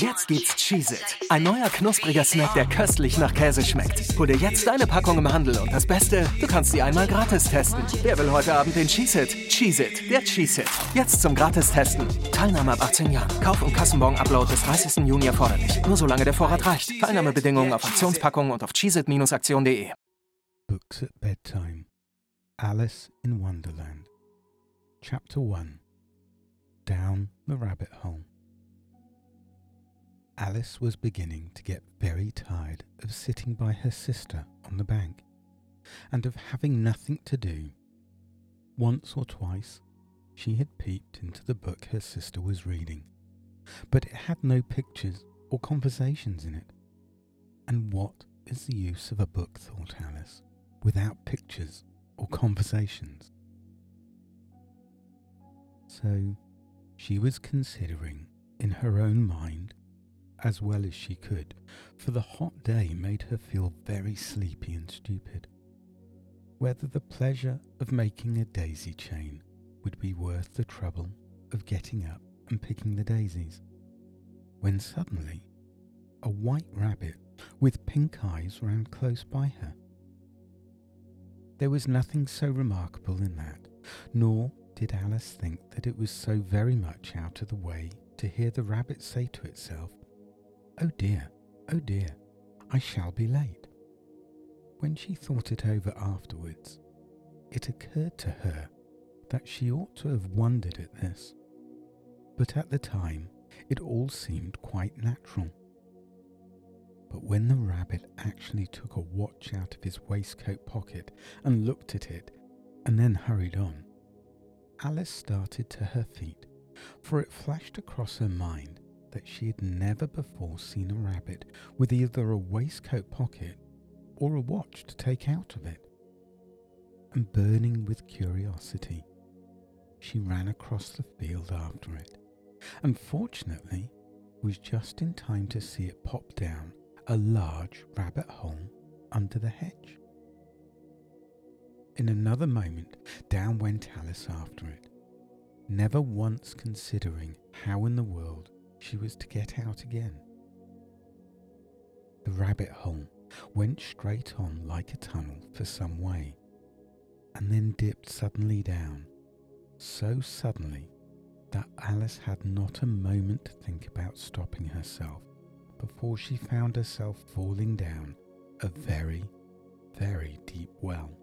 Jetzt gibt's Cheez-It, ein neuer knuspriger Snack, der köstlich nach Käse schmeckt. Hol dir jetzt deine Packung im Handel und das Beste, du kannst sie einmal gratis testen. Wer will heute Abend den Cheez-It? Cheez-It, der Cheez-It. Jetzt zum Gratis-Testen. Teilnahme ab 18 Jahren. Kauf- und Kassenbon-Upload bis 30. Juni erforderlich. Nur solange der Vorrat reicht. Teilnahmebedingungen auf Aktionspackungen und auf cheezit-aktion.de. Books at Bedtime. Alice in Wonderland. Chapter 1. Down the Rabbit Hole. Alice was beginning to get very tired of sitting by her sister on the bank, and of having nothing to do. Once or twice she had peeped into the book her sister was reading, but it had no pictures or conversations in it. And what is the use of a book, thought Alice, without pictures or conversations? So she was considering in her own mind, as well as she could, for the hot day made her feel very sleepy and stupid, whether the pleasure of making a daisy chain would be worth the trouble of getting up and picking the daisies, when suddenly a white rabbit with pink eyes ran close by her. There was nothing so remarkable in that, nor did Alice think that it was so very much out of the way to hear the rabbit say to itself, oh dear, I shall be late." When she thought it over afterwards, it occurred to her that she ought to have wondered at this, but at the time it all seemed quite natural. But when the rabbit actually took a watch out of his waistcoat pocket and looked at it, and then hurried on, Alice started to her feet, for it flashed across her mind that she had never before seen a rabbit with either a waistcoat pocket or a watch to take out of it. And burning with curiosity, she ran across the field after it, and fortunately was just in time to see it pop down a large rabbit hole under the hedge. In another moment, down went Alice after it, never once considering how in the world she was to get out again. The rabbit hole went straight on like a tunnel for some way, and then dipped suddenly down, so suddenly that Alice had not a moment to think about stopping herself before she found herself falling down a very, very deep well.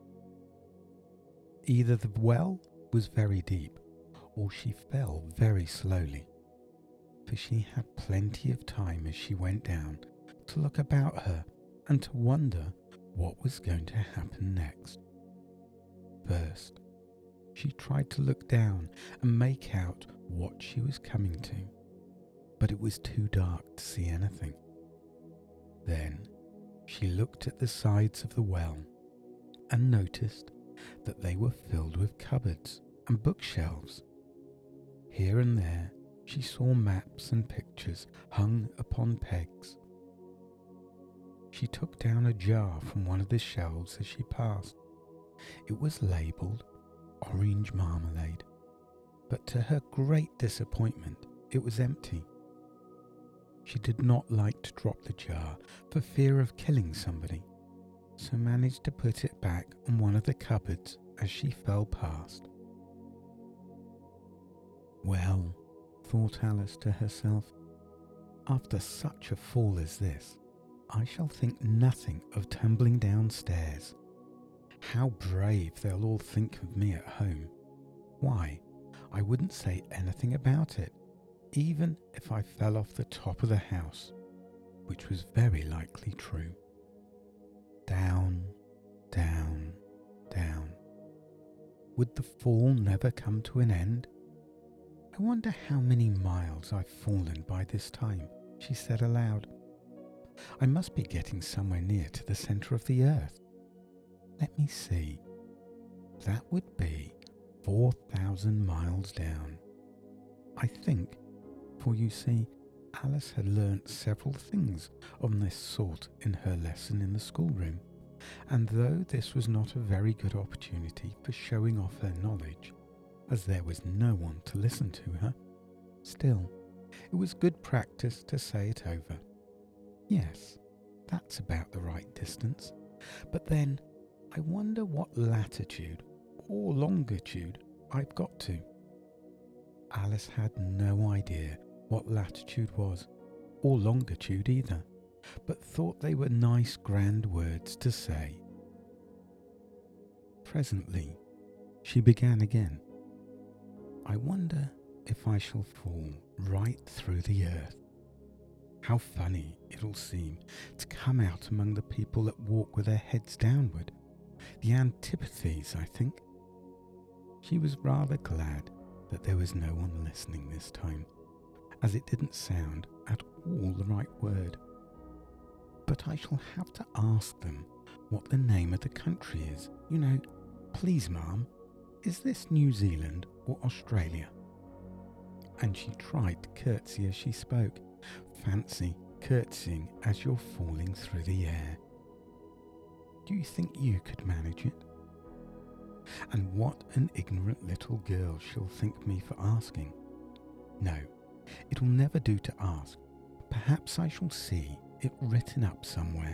Either the well was very deep, or she fell very slowly, for she had plenty of time as she went down to look about her and to wonder what was going to happen next. First, she tried to look down and make out what she was coming to, but it was too dark to see anything. Then she looked at the sides of the well and noticed that they were filled with cupboards and bookshelves. Here and there she saw maps and pictures hung upon pegs. She took down a jar from one of the shelves as she passed. It was labelled orange marmalade, but to her great disappointment it was empty. She did not like to drop the jar for fear of killing somebody, so managed to put it back on one of the cupboards as she fell past. Well, thought Alice to herself, after such a fall as this, I shall think nothing of tumbling downstairs. How brave they'll all think of me at home. Why, I wouldn't say anything about it, even if I fell off the top of the house, which was very likely true. Down, down, down. Would the fall never come to an end? I wonder how many miles I've fallen by this time, she said aloud. I must be getting somewhere near to the centre of the earth. Let me see. That would be 4,000 miles down. I think, for you see, Alice had learnt several things of this sort in her lesson in the schoolroom, and though this was not a very good opportunity for showing off her knowledge, as there was no one to listen to her, still, It was good practice to say it over. Yes, that's about the right distance. But then, I wonder what latitude or longitude I've got to. Alice had no idea what latitude was, or longitude either, but thought they were nice grand words to say. Presently, she began again. I wonder if I shall fall right through the earth. How funny it'll seem to come out among the people that walk with their heads downward. The antipathies, I think. She was rather glad that there was no one listening this time, as it didn't sound at all the right word. But I shall have to ask them what the name of the country is. You know, please, ma'am, is this New Zealand or Australia? And she tried to curtsy as she spoke. Fancy curtsying as you're falling through the air. Do you think you could manage it? And what an ignorant little girl she'll think me for asking. No, it'll never do to ask. Perhaps I shall see it written up somewhere.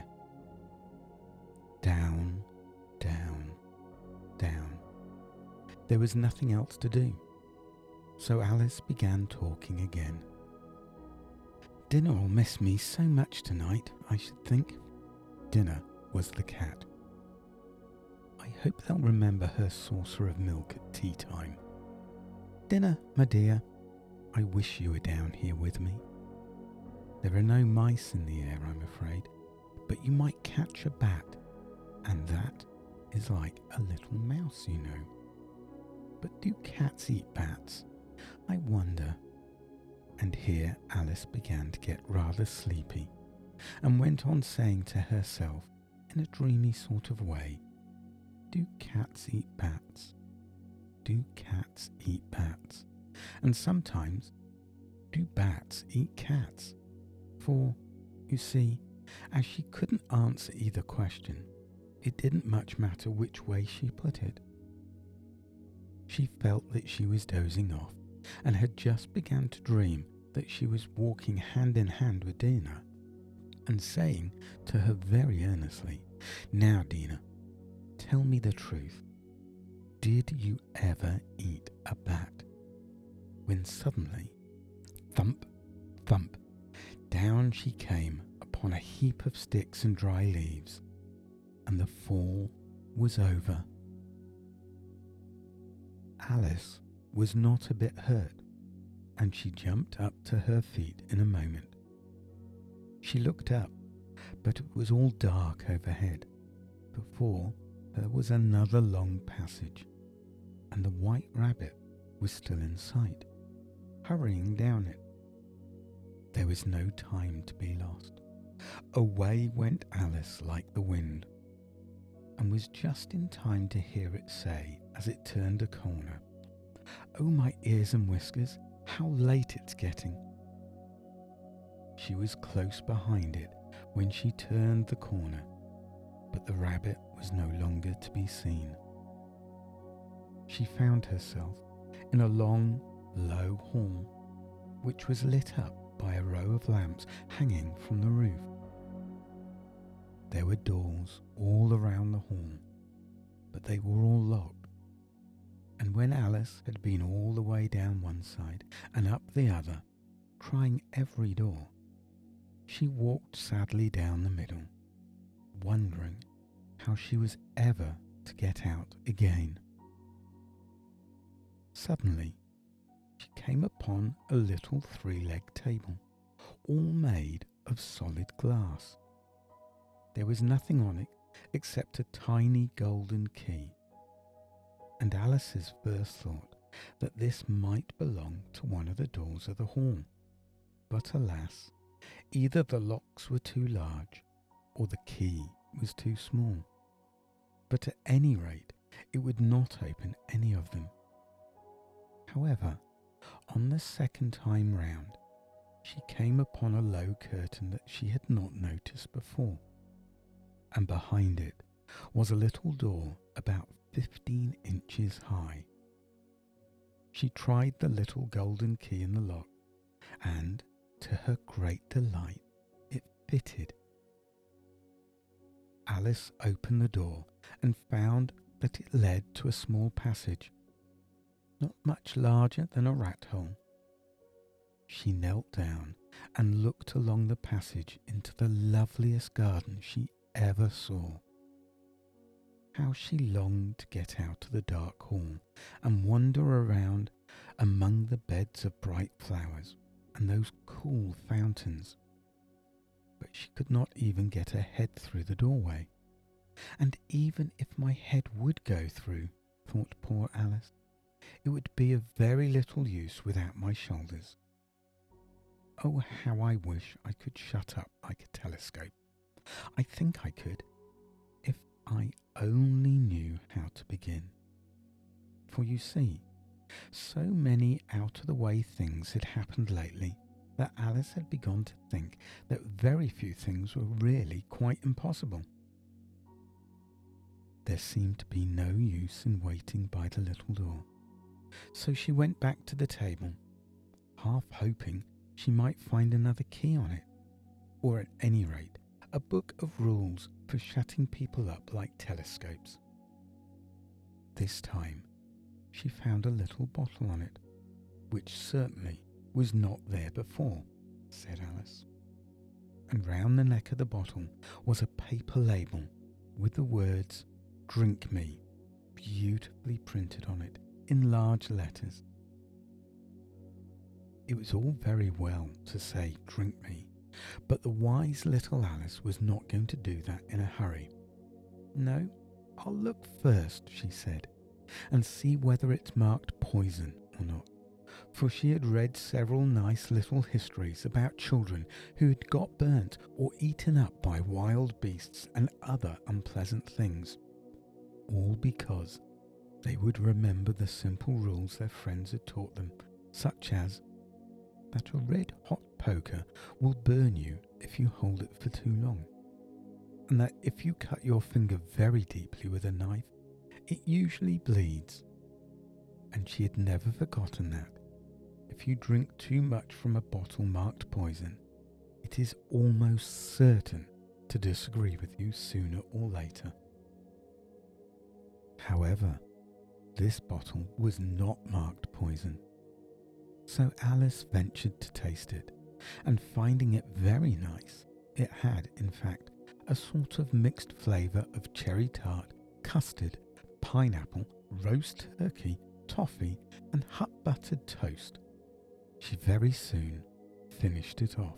Down, down, down. There was nothing else to do. So Alice began talking again. Dinner'll miss me so much tonight, I should think. Dinner was the cat. I hope they'll remember her saucer of milk at tea time. Dinner, my dear. I wish you were down here with me. There are no mice in the air, I'm afraid, but you might catch a bat, and that is like a little mouse, you know. But do cats eat bats? I wonder. And here Alice began to get rather sleepy, and went on saying to herself in a dreamy sort of way, do cats eat bats? Do cats eat bats? And sometimes, do bats eat cats? For, you see, as she couldn't answer either question, it didn't much matter which way she put it. She felt that she was dozing off, and had just begun to dream that she was walking hand in hand with Dina, and saying to her very earnestly, Now, Dina, tell me the truth. Did you ever eat a bat? When suddenly, thump, thump, down she came upon a heap of sticks and dry leaves, and the fall was over. Alice was not a bit hurt, and she jumped up to her feet in a moment. She looked up, but it was all dark overhead. Before her was another long passage, and the white rabbit was still in sight, hurrying down it. There was no time to be lost. Away went Alice like the wind, and was just in time to hear it say as it turned a corner, Oh, my ears and whiskers, how late it's getting. She was close behind it when she turned the corner, but the rabbit was no longer to be seen. She found herself in a long, low hall, which was lit up by a row of lamps hanging from the roof. There were doors all around the hall, but they were all locked. And when Alice had been all the way down one side and up the other, trying every door, she walked sadly down the middle, wondering how she was ever to get out again. Suddenly, she came upon a little three-legged table, all made of solid glass. There was nothing on it except a tiny golden key, and Alice's first thought that this might belong to one of the doors of the hall. But alas, either the locks were too large or the key was too small. But at any rate, it would not open any of them. However, on the second time round, she came upon a low curtain that she had not noticed before, and behind it was a little door about 15 inches high. She tried the little golden key in the lock, and, to her great delight, it fitted. Alice opened the door and found that it led to a small passage, not much larger than a rat hole. She knelt down and looked along the passage into the loveliest garden she ever saw. How she longed to get out of the dark hall and wander around among the beds of bright flowers and those cool fountains. But she could not even get her head through the doorway. And even if my head would go through, thought poor Alice, it would be of very little use without my shoulders. Oh, how I wish I could shut up like a telescope. I think I could, if I only knew how to begin. For you see, so many out-of-the-way things had happened lately that Alice had begun to think that very few things were really quite impossible. There seemed to be no use in waiting by the little door, so she went back to the table, half hoping she might find another key on it, or at any rate, a book of rules for shutting people up like telescopes. This time, she found a little bottle on it, which certainly was not there before, said Alice. And round the neck of the bottle was a paper label with the words, "Drink me," beautifully printed on it in large letters. It was all very well to say, "Drink me," but the wise little Alice was not going to do that in a hurry. "No, I'll look first," she said, "and see whether it's marked poison or not." For she had read several nice little histories about children who had got burnt or eaten up by wild beasts and other unpleasant things, all because they would remember the simple rules their friends had taught them, such as that a red-hot poker will burn you if you hold it for too long, and that if you cut your finger very deeply with a knife, it usually bleeds. And she had never forgotten that if you drink too much from a bottle marked poison, it is almost certain to disagree with you sooner or later. However, this bottle was not marked poison, so Alice ventured to taste it, and finding it very nice, it had, in fact, a sort of mixed flavour of cherry tart, custard, pineapple, roast turkey, toffee, and hot-buttered toast. She very soon finished it off.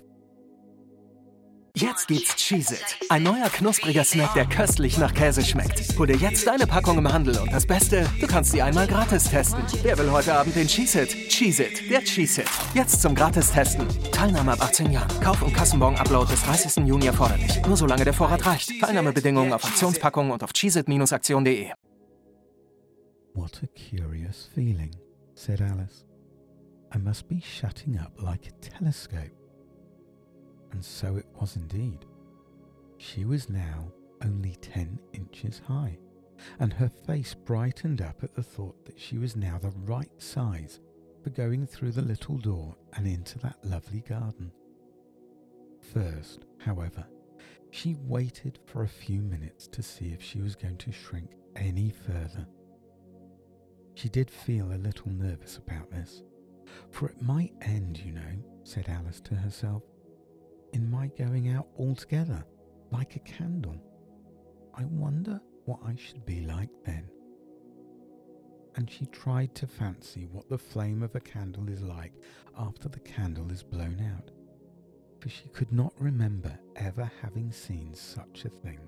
Jetzt gibt's Cheez-It, ein neuer knuspriger Snack, der köstlich nach Käse schmeckt. Hol dir jetzt deine Packung im Handel und das Beste, du kannst sie einmal gratis testen. Wer will heute Abend den Cheez-It? Cheez-It, der Cheez-It. Jetzt zum Gratis-Testen. Teilnahme ab 18 Jahren. Kauf- und Kassenbon-Upload bis 30. Juni erforderlich. Nur solange der Vorrat reicht. Teilnahmebedingungen auf Aktionspackungen und auf cheezit-aktion.de. What a curious feeling, said Alice. I must be shutting up like a telescope. And so it was indeed. She was now only 10 inches high, and her face brightened up at the thought that she was now the right size for going through the little door and into that lovely garden. First, however, she waited for a few minutes to see if she was going to shrink any further. She did feel a little nervous about this, for it might end, you know, said Alice to herself, in my going out altogether, like a candle. I wonder what I should be like then. And she tried to fancy what the flame of a candle is like after the candle is blown out, for she could not remember ever having seen such a thing.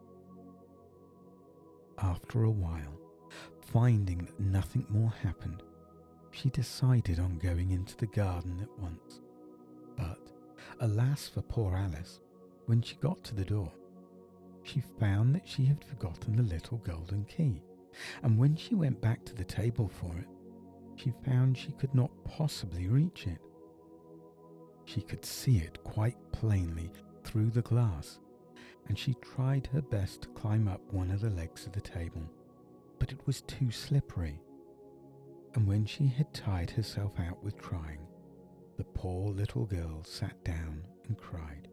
After a while, finding that nothing more happened, she decided on going into the garden at once. But, alas for poor Alice, when she got to the door, she found that she had forgotten the little golden key, and when she went back to the table for it, she found she could not possibly reach it. She could see it quite plainly through the glass, and she tried her best to climb up one of the legs of the table, but it was too slippery. And when she had tired herself out with trying, The poor little girl sat down and cried.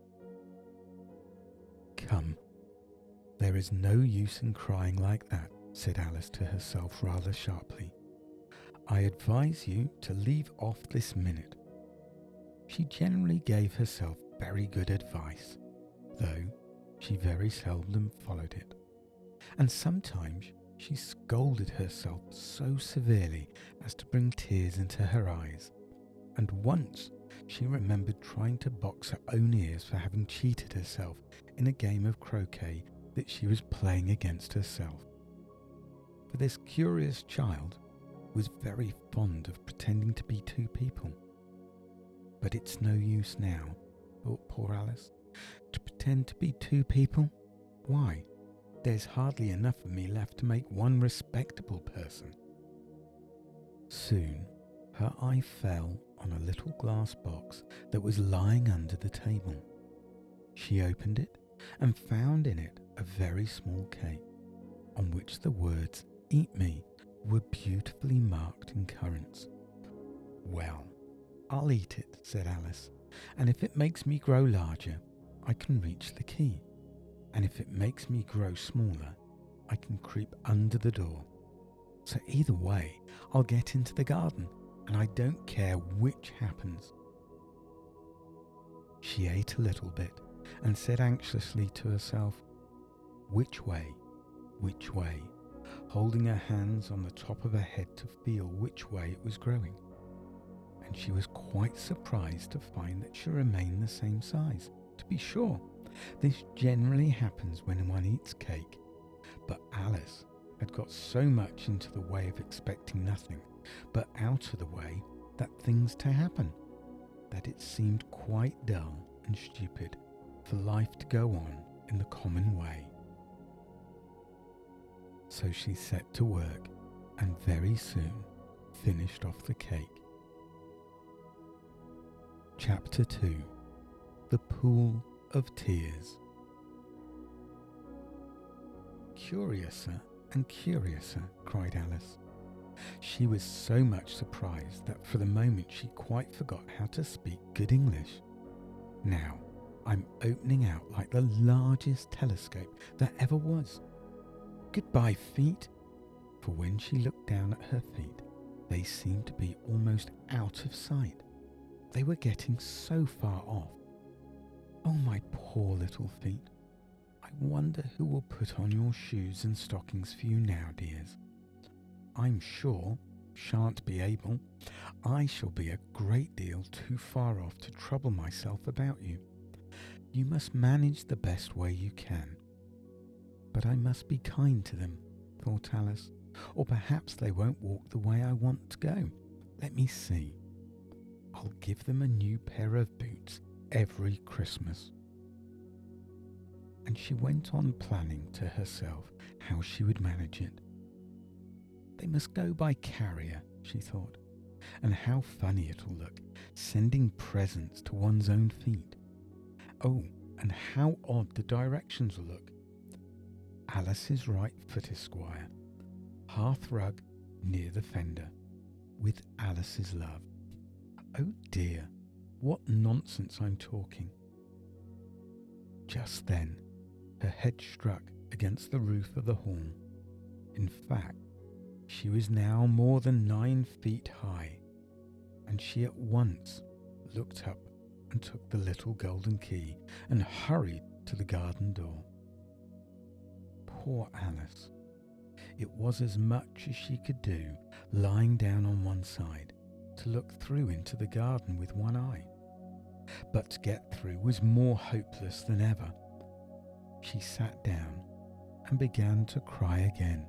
"Come, there is no use in crying like that," said Alice to herself rather sharply. "I advise you to leave off this minute." She generally gave herself very good advice, though she very seldom followed it, and sometimes she scolded herself so severely as to bring tears into her eyes, and once she remembered trying to box her own ears for having cheated herself in a game of croquet that she was playing against herself. For this curious child was very fond of pretending to be two people. But it's no use now, thought poor Alice, to pretend to be two people. Why, there's hardly enough of me left to make one respectable person. Soon her eye fell on a little glass box that was lying under the table. She opened it and found in it a very small cake, on which the words "Eat me" were beautifully marked in currants. "Well, I'll eat it," said Alice, "and if it makes me grow larger, I can reach the key, and if it makes me grow smaller, I can creep under the door. So either way, I'll get into the garden, and I don't care which happens." She ate a little bit and said anxiously to herself, "Which way? Which way?" holding her hands on the top of her head to feel which way it was growing. And she was quite surprised to find that she remained the same size. To be sure, this generally happens when one eats cake, but Alice had got so much into the way of expecting nothing but out of the way that things to happen, that it seemed quite dull and stupid for life to go on in the common way. So she set to work and very soon finished off the cake. Chapter 2. The Pool of Tears. "Curiouser and curiouser," cried Alice. She was so much surprised that for the moment she quite forgot how to speak good English. "Now, I'm opening out like the largest telescope that ever was. Goodbye, feet." For when she looked down at her feet, they seemed to be almost out of sight. They were getting so far off. "Oh, my poor little feet. I wonder who will put on your shoes and stockings for you now, dears. I'm sure shan't be able. I shall be a great deal too far off to trouble myself about you. You must manage the best way you can. But I must be kind to them," thought Alice, "or perhaps they won't walk the way I want to go. Let me see. I'll give them a new pair of boots every Christmas." And she went on planning to herself how she would manage it. They must go by carrier, she thought, and how funny it'll look, sending presents to one's own feet. Oh, and how odd the directions will look. Alice's right foot, Esquire. Hearth rug near the fender. With Alice's love. Oh dear, what nonsense I'm talking. Just then, her head struck against the roof of the hall. In fact, she was now more than 9 feet high, and she at once looked up and took the little golden key and hurried to the garden door. Poor Alice. It was as much as she could do, lying down on one side, to look through into the garden with one eye. But to get through was more hopeless than ever. She sat down and began to cry again.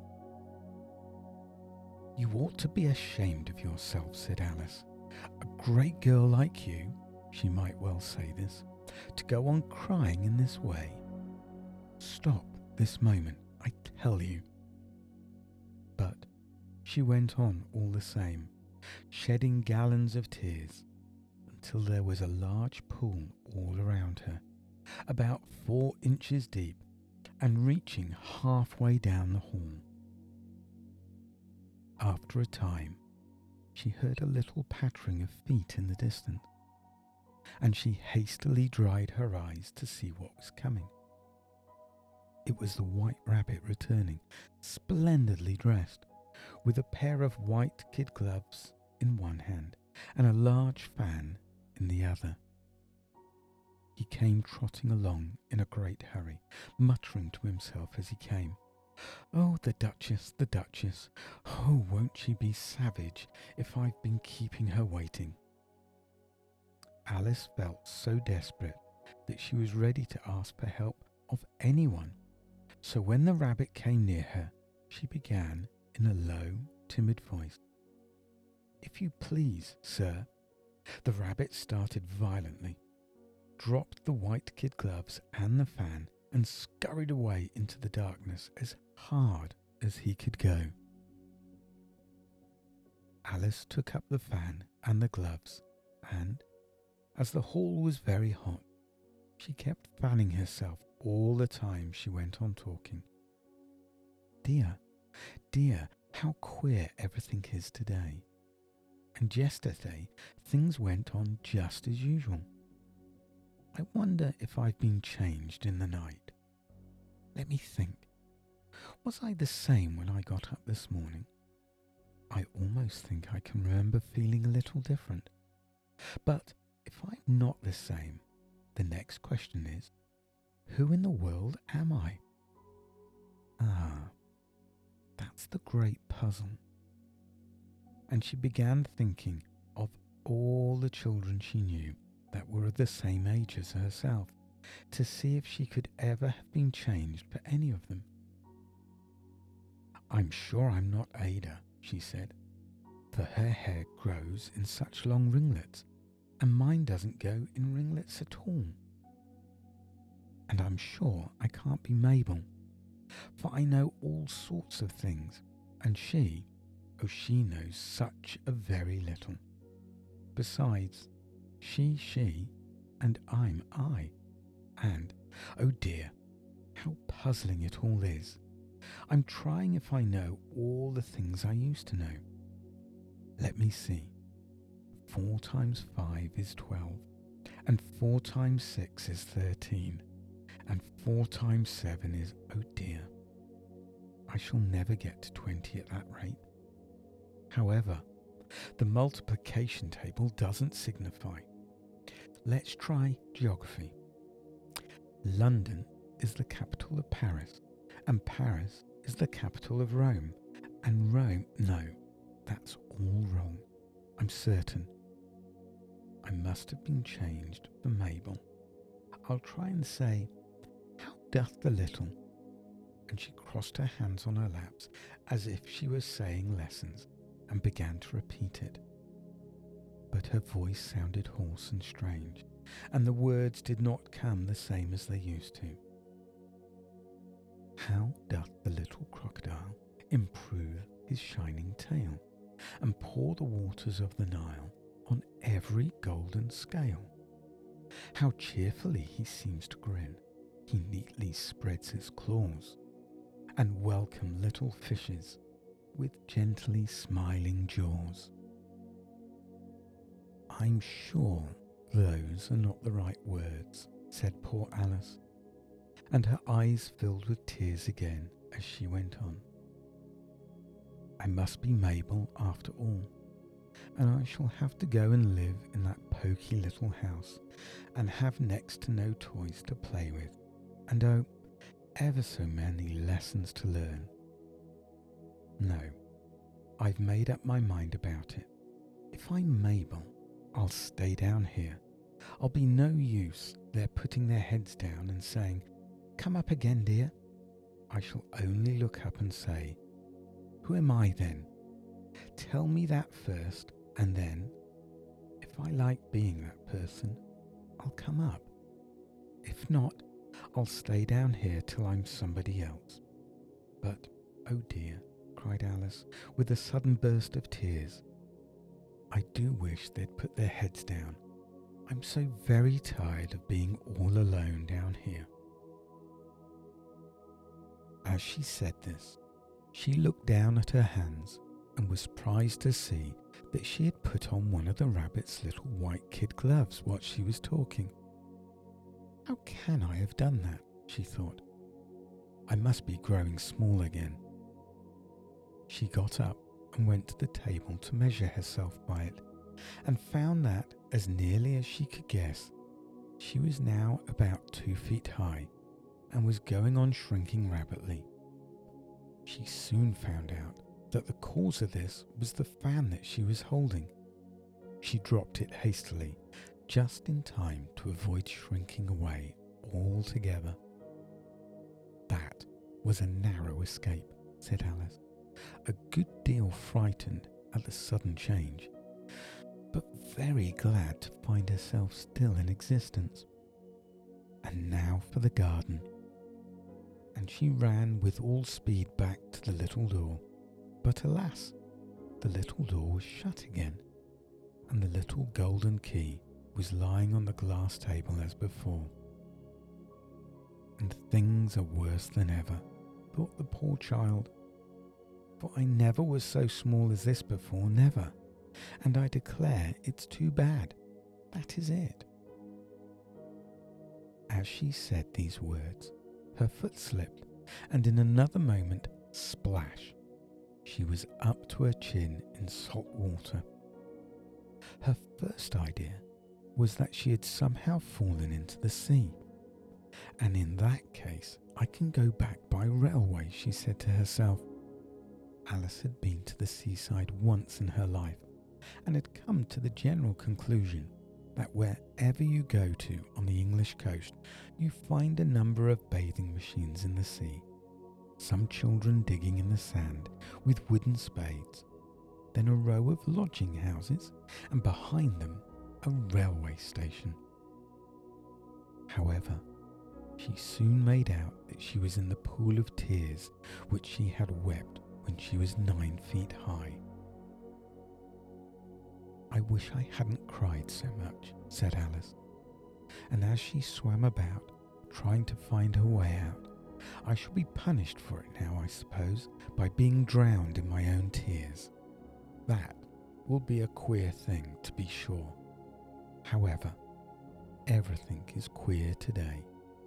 "You ought to be ashamed of yourself," said Alice. "A great girl like you," she might well say this, "to go on crying in this way. Stop this moment, I tell you." But she went on all the same, shedding gallons of tears, until there was a large pool all around her, about 4 inches deep, and reaching halfway down the hall. After a time, she heard a little pattering of feet in the distance, and she hastily dried her eyes to see what was coming. It was the White Rabbit returning, splendidly dressed, with a pair of white kid gloves in one hand and a large fan in the other. He came trotting along in a great hurry, muttering to himself as he came, "Oh, the Duchess, the Duchess! Oh, won't she be savage if I've been keeping her waiting?" Alice felt so desperate that she was ready to ask for help of anyone. So when the rabbit came near her, she began in a low, timid voice, "If you please, sir." The rabbit started violently, dropped the white kid gloves and the fan, and scurried away into the darkness as hard as he could go. Alice took up the fan and the gloves, and, as the hall was very hot, she kept fanning herself all the time she went on talking. "Dear, dear, how queer everything is today. And yesterday things went on just as usual. I wonder if I've been changed in the night. Let me think. Was I the same when I got up this morning? I almost think I can remember feeling a little different. But if I'm not the same, the next question is, who in the world am I? Ah, that's the great puzzle." And she began thinking of all the children she knew that were of the same age as herself, to see if she could ever have been changed for any of them. "I'm sure I'm not Ada," she said, "for her hair grows in such long ringlets, and mine doesn't go in ringlets at all. And I'm sure I can't be Mabel, for I know all sorts of things, and she knows such a very little. Besides, she, and I'm I. And, oh dear, how puzzling it all is. I'm trying if I know all the things I used to know. Let me see. 4 times 5 is 12, and 4 times 6 is 13, and 4 times 7 is, oh dear, I shall never get to 20 at that rate. However, the multiplication table doesn't signify. Let's try geography. London is the capital of Paris, and Paris is the capital of Rome, and Rome, no, that's all wrong. I'm certain. I must have been changed for Mabel. I'll try and say, how doth the little? And she crossed her hands on her laps as if she was saying lessons, and began to repeat it. But her voice sounded hoarse and strange, and the words did not come the same as they used to. How doth the little crocodile improve his shining tail, and pour the waters of the Nile on every golden scale? How cheerfully he seems to grin. He neatly spreads his claws, and welcome little fishes with gently smiling jaws. I'm sure those are not the right words, said poor Alice, and her eyes filled with tears again as she went on. I must be Mabel after all, and I shall have to go and live in that poky little house and have next to no toys to play with, and oh, ever so many lessons to learn. No, I've made up my mind about it. If I'm Mabel, I'll stay down here. I'll be no use their putting their heads down and saying, "Come up again, dear." I shall only look up and say, "Who am I then? Tell me that first, and then, if I like being that person, I'll come up. If not, I'll stay down here till I'm somebody else." But, oh dear, cried Alice, with a sudden burst of tears, I do wish they'd put their heads down. I'm so very tired of being all alone down here. As she said this, she looked down at her hands and was surprised to see that she had put on one of the rabbit's little white kid gloves while she was talking. How can I have done that? She thought. I must be growing small again. She got up and went to the table to measure herself by it, and found that, as nearly as she could guess, she was now about 2 feet high and was going on shrinking rapidly. She soon found out that the cause of this was the fan that she was holding. She dropped it hastily, just in time to avoid shrinking away altogether. That was a narrow escape, said Alice, a good deal frightened at the sudden change, but very glad to find herself still in existence. And now for the garden. And she ran with all speed back to the little door. But alas, the little door was shut again, and the little golden key was lying on the glass table as before. And things are worse than ever, thought the poor child, for I never was so small as this before, never, and I declare it's too bad. That is it. As she said these words, her foot slipped, and in another moment, splash, she was up to her chin in salt water. Her first idea was that she had somehow fallen into the sea. And in that case, I can go back by railway, she said to herself. Alice had been to the seaside once in her life, and had come to the general conclusion that wherever you go to on the English coast, you find a number of bathing machines in the sea, some children digging in the sand with wooden spades, then a row of lodging houses, and behind them a railway station. However, she soon made out that she was in the pool of tears which she had wept when she was 9 feet high. I wish I hadn't cried so much, said Alice, and as she swam about, trying to find her way out, I shall be punished for it now, I suppose, by being drowned in my own tears. That will be a queer thing, to be sure. However, everything is queer today.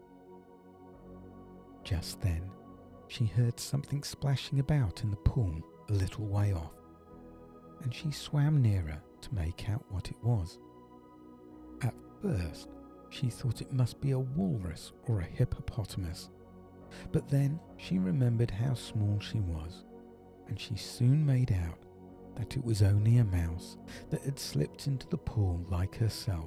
Just then, she heard something splashing about in the pool a little way off, and she swam nearer to make out what it was. At first, she thought it must be a walrus or a hippopotamus, but then she remembered how small she was, and she soon made out that it was only a mouse that had slipped into the pool like herself.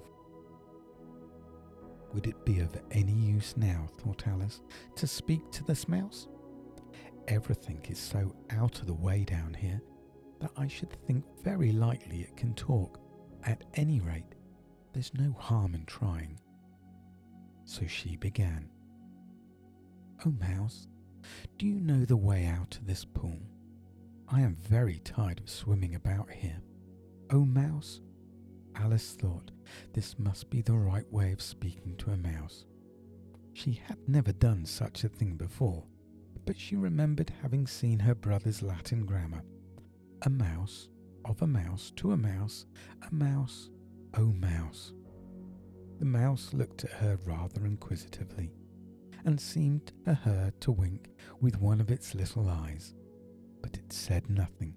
Would it be of any use now, thought Alice, to speak to this mouse? Everything is so out of the way down here that I should think very likely it can talk. At any rate, there's no harm in trying. So she began. Oh, mouse, do you know the way out of this pool? I am very tired of swimming about here. Oh, mouse. Alice thought this must be the right way of speaking to a mouse. She had never done such a thing before, but she remembered having seen her brother's Latin grammar. A mouse, of a mouse to a mouse, oh mouse. The mouse looked at her rather inquisitively, and seemed to her to wink with one of its little eyes, but it said nothing.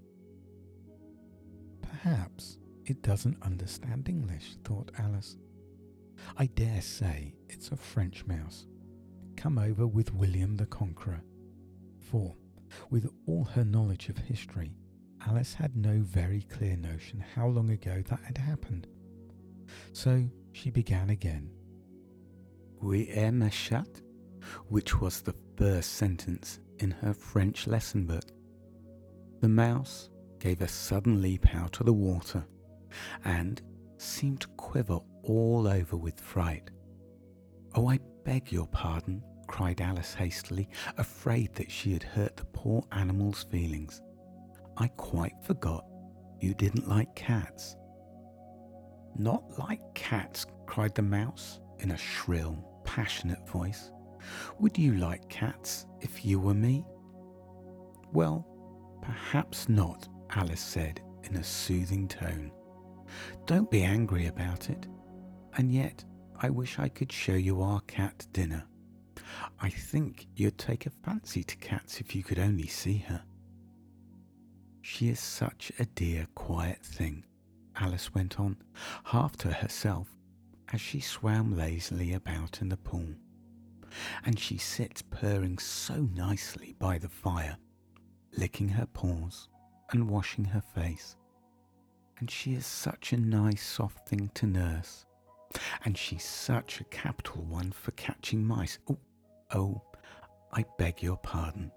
Perhaps it doesn't understand English, thought Alice. I dare say it's a French mouse, come over with William the Conqueror, for, with all her knowledge of history, Alice had no very clear notion how long ago that had happened. So she began again. Oui, ma chatte, which was the first sentence in her French lesson book. The mouse gave a sudden leap out of the water and seemed to quiver all over with fright. Oh, I beg your pardon, cried Alice hastily, afraid that she had hurt the poor animal's feelings. I quite forgot you didn't like cats. Not like cats, cried the mouse in a shrill, passionate voice. Would you like cats if you were me? Well, perhaps not, Alice said in a soothing tone. "Don't be angry about it. And yet, I wish I could show you our cat Dinner. I think you'd take a fancy to cats if you could only see her." "She is such a dear, quiet thing," Alice went on, half to herself, as she swam lazily about in the pool. "And she sits purring so nicely by the fire, licking her paws and washing her face. And she is such a nice, soft thing to nurse. And she's such a capital one for catching mice. Oh, I beg your pardon."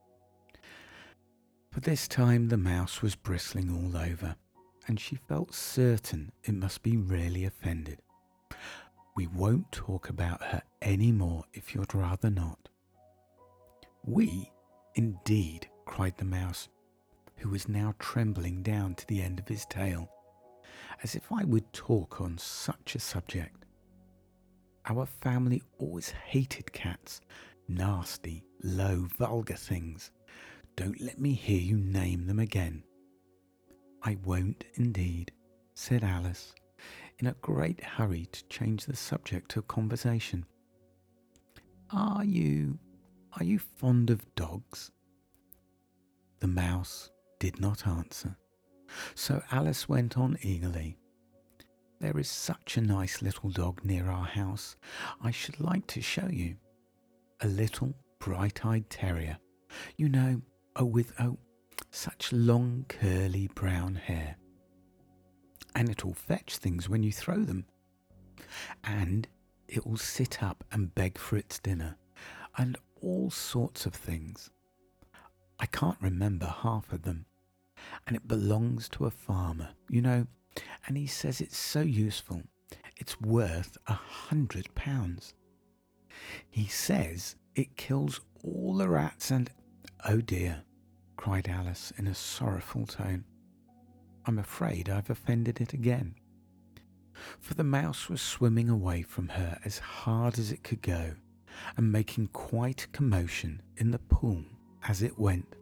But this time the mouse was bristling all over, and she felt certain it must be really offended. "We won't talk about her any more if you'd rather not." "We, indeed," cried the mouse, who was now trembling down to the end of his tail. "As if I would talk on such a subject. Our family always hated cats, nasty, low, vulgar things. Don't let me hear you name them again." "I won't indeed," said Alice, in a great hurry to change the subject of conversation. Are you fond of dogs?" The mouse did not answer, so Alice went on eagerly. "There is such a nice little dog near our house I should like to show you. A little bright-eyed terrier, you know, with such long curly brown hair. And it will fetch things when you throw them. And it will sit up and beg for its dinner, and all sorts of things. I can't remember half of them. And it belongs to a farmer, you know, and he says it's so useful. It's worth £100. He says it kills all the rats and—" "Oh dear," cried Alice in a sorrowful tone. "I'm afraid I've offended it again." For the mouse was swimming away from her as hard as it could go, and making quite a commotion in the pool as it went.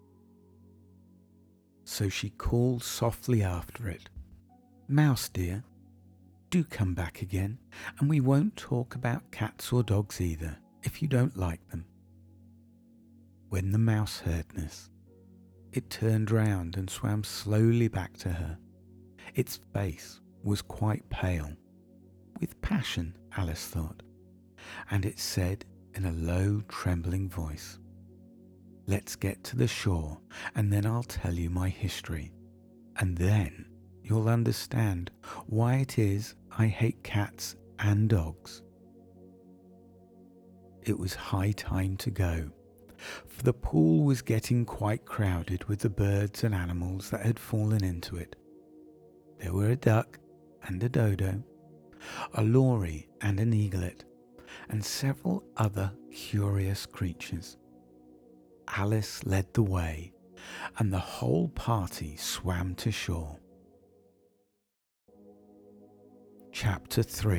So she called softly after it, "Mouse dear, do come back again, and we won't talk about cats or dogs either, if you don't like them." When the mouse heard this, it turned round and swam slowly back to her. Its face was quite pale, with passion, Alice thought, and it said in a low, trembling voice, "Let's get to the shore, and then I'll tell you my history, and then you'll understand why it is I hate cats and dogs." It was high time to go, for the pool was getting quite crowded with the birds and animals that had fallen into it. There were a duck and a dodo, a lory and an eaglet, and several other curious creatures. Alice led the way, and the whole party swam to shore. Chapter 3